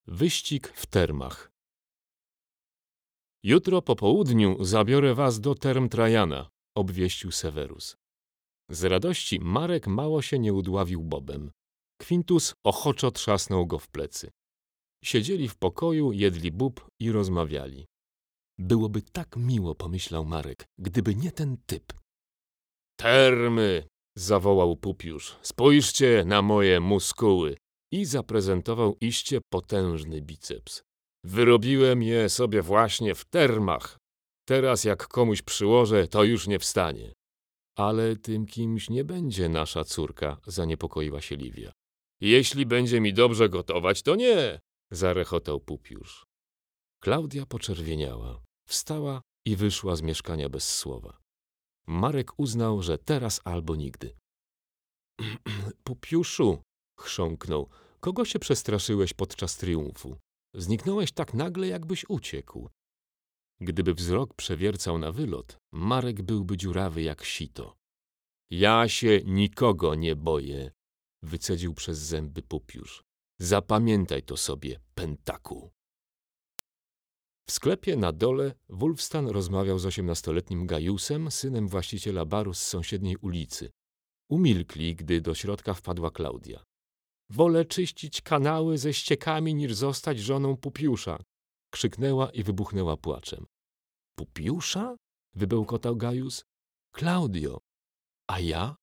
Wyścig w termach. Jutro po południu zabiorę was do term Trajana, obwieścił Severus. Z radości Marek mało się nie udławił bobem. Quintus ochoczo trzasnął go w plecy. Siedzieli w pokoju, jedli bób i rozmawiali. Byłoby tak miło, pomyślał Marek, gdyby nie ten typ. Termy! Zawołał Pupiusz. Spójrzcie na moje muskuły! I zaprezentował iście potężny biceps. Wyrobiłem je sobie właśnie w termach. Teraz jak komuś przyłożę, to już nie wstanie. Ale tym kimś nie będzie nasza córka, zaniepokoiła się Livia. Jeśli będzie mi dobrze gotować, to nie, zarechotał Pupiusz. Klaudia poczerwieniała, wstała i wyszła z mieszkania bez słowa. Marek uznał, że teraz albo nigdy. Pupiuszu, chrząknął, kogo się przestraszyłeś podczas triumfu? Zniknąłeś tak nagle, jakbyś uciekł. Gdyby wzrok przewiercał na wylot, Marek byłby dziurawy jak sito. Ja się nikogo nie boję, wycedził przez zęby Pupiusz. Zapamiętaj to sobie, pętaku. W sklepie na dole Wulfstan rozmawiał z 18-letnim Gajusem, synem właściciela baru z sąsiedniej ulicy. Umilkli, gdy do środka wpadła Klaudia. Wolę czyścić kanały ze ściekami, niż zostać żoną Pupiusza, krzyknęła i wybuchnęła płaczem. Pupiusza? Wybełkotał Gajus. Klaudio, a ja?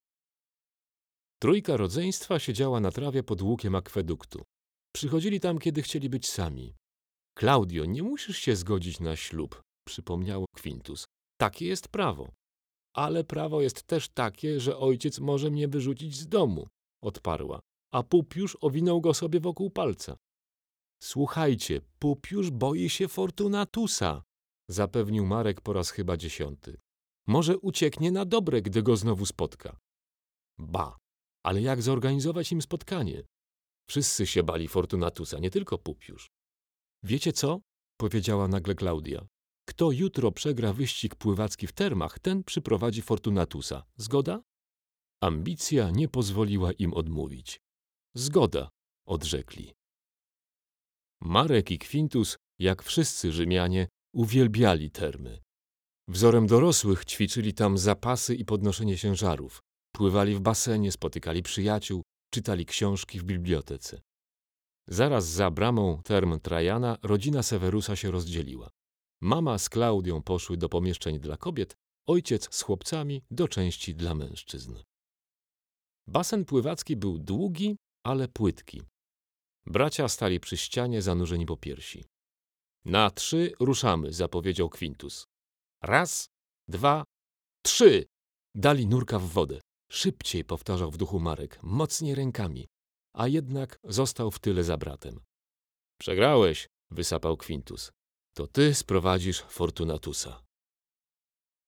Trójka rodzeństwa siedziała na trawie pod łukiem akweduktu. Przychodzili tam, kiedy chcieli być sami. Klaudio, nie musisz się zgodzić na ślub, przypomniał Quintus. Takie jest prawo. Ale prawo jest też takie, że ojciec może mnie wyrzucić z domu, odparła, a Pupiusz owinął go sobie wokół palca. Słuchajcie, Pupiusz boi się Fortunatusa, zapewnił Marek po raz chyba 10. Może ucieknie na dobre, gdy go znowu spotka. Ba, ale jak zorganizować im spotkanie? Wszyscy się bali Fortunatusa, nie tylko Pupiusz. Wiecie co? Powiedziała nagle Klaudia. Kto jutro przegra wyścig pływacki w termach, ten przyprowadzi Fortunatusa. Zgoda? Ambicja nie pozwoliła im odmówić. Zgoda, odrzekli. Marek i Quintus, jak wszyscy Rzymianie, uwielbiali termy. Wzorem dorosłych ćwiczyli tam zapasy i podnoszenie ciężarów. Pływali w basenie, spotykali przyjaciół, czytali książki w bibliotece. Zaraz za bramą term Trajana rodzina Severusa się rozdzieliła. Mama z Klaudią poszły do pomieszczeń dla kobiet, ojciec z chłopcami do części dla mężczyzn. Basen pływacki był długi, ale płytki. Bracia stali przy ścianie zanurzeni po piersi. Na 3 ruszamy, zapowiedział Quintus. 1, 2, 3! Dali nurka w wodę. Szybciej, powtarzał w duchu Marek, mocniej rękami, a jednak został w tyle za bratem. Przegrałeś, wysapał Quintus. To ty sprowadzisz Fortunatusa.